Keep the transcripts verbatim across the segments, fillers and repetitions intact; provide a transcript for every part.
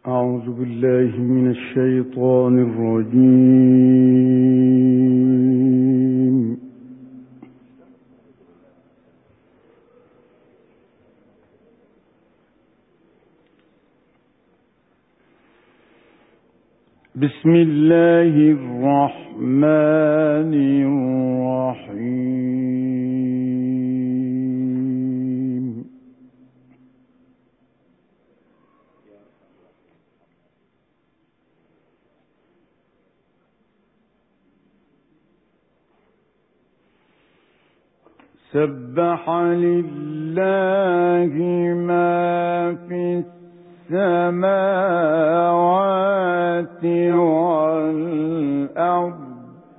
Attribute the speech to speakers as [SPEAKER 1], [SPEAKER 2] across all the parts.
[SPEAKER 1] أعوذ بالله من الشيطان الرجيم. بسم الله الرحمن الرحيم. سبح لله ما في السماوات والأرض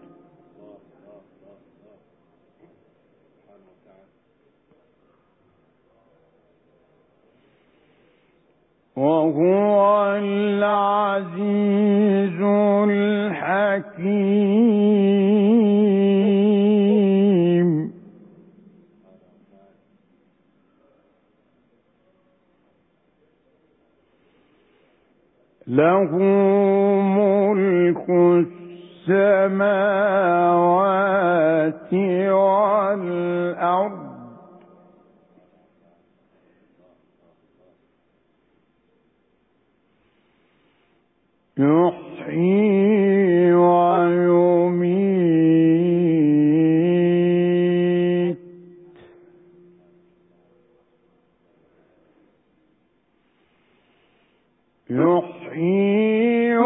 [SPEAKER 1] وهو العزيز الحكيم. له ملك السماوات والأرض يحيي ويميت يحيي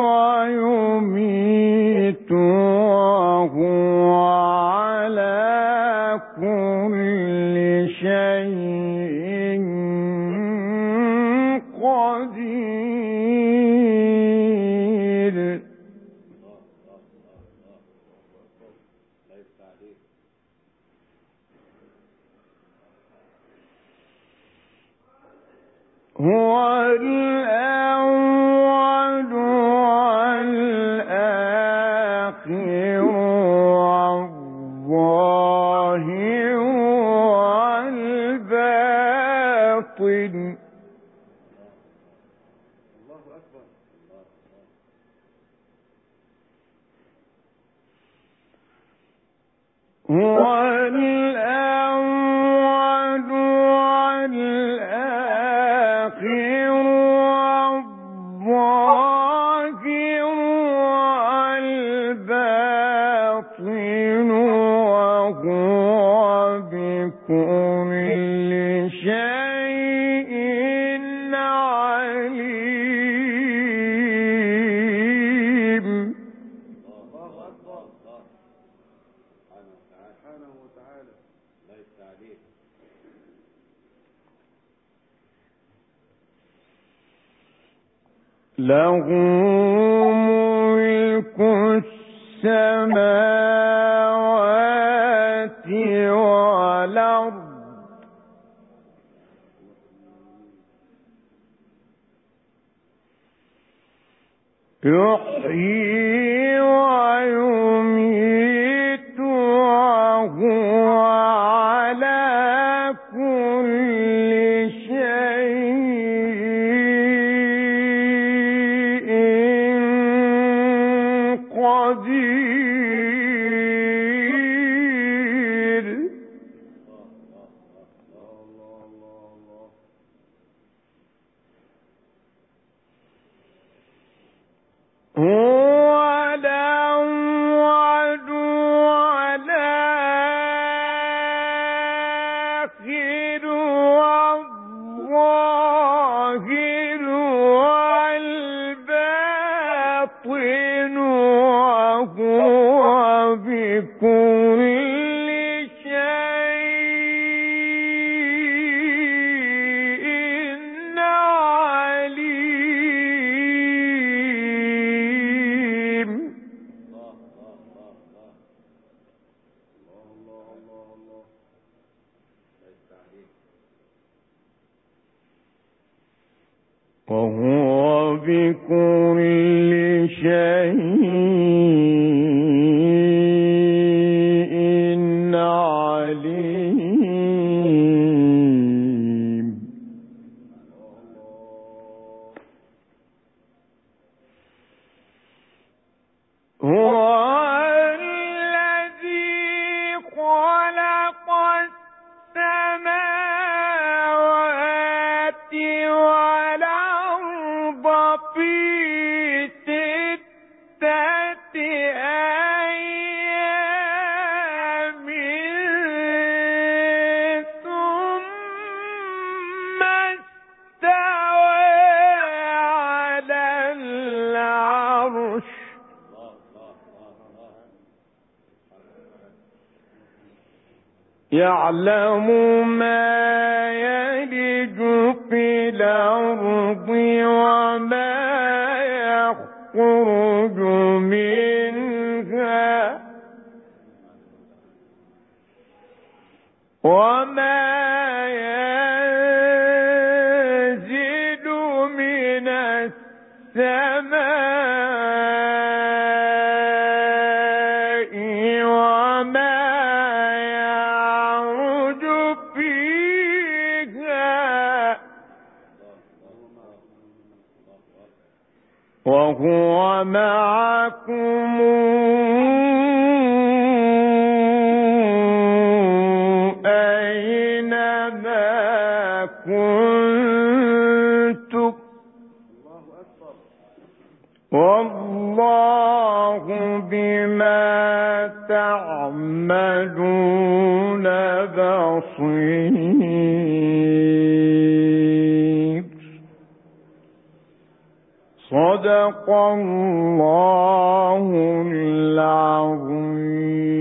[SPEAKER 1] ويميت وهو على كل شيء قدير. هو الأول والآخر والظاهر والباطن. هو الأول والآخر والظاهر والباطن وهو بكل شيء عليم. له ملك السماوات والأرض يحيي ويميت وهو على كل شيء قدير. هو الأول والآخر والظاهر والباطن وهو بكل شيء عليم. وهو بكل شيء عليم. في ستة أيام ثم استوى على العرش يعلم ما يلج في الأرض وما يخرج منها وما ينزل من السماء وما يعرج فيها وهو معكم أينما كنتم والله بما تعملون بصير. صدق الله العظيم.